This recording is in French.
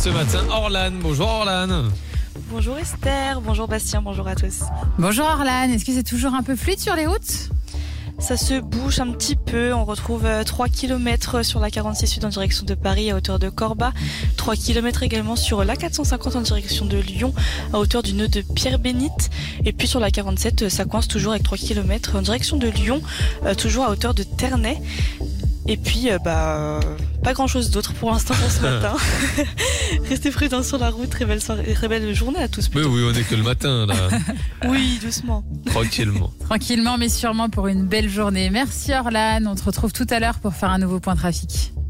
ce matin Orlane. Bonjour Orlane. Bonjour Esther, bonjour Bastien, bonjour à tous. Bonjour Orlane, est-ce que c'est toujours un peu fluide sur les routes ? Ça se bouge un petit peu, on retrouve 3 km sur la 46 Sud en direction de Paris à hauteur de Corba, 3 km également sur la 450 en direction de Lyon à hauteur du nœud de Pierre-Bénite, et puis sur la 47 ça coince toujours avec 3 km en direction de Lyon, toujours à hauteur de Ternay. Et puis, pas grand chose d'autre pour l'instant pour ce matin. Restez prudents sur la route, très belle journée à tous. Mais oui, on est que le matin là. Oui, doucement. Tranquillement mais sûrement pour une belle journée. Merci Orlane, on te retrouve tout à l'heure pour faire un nouveau point trafic.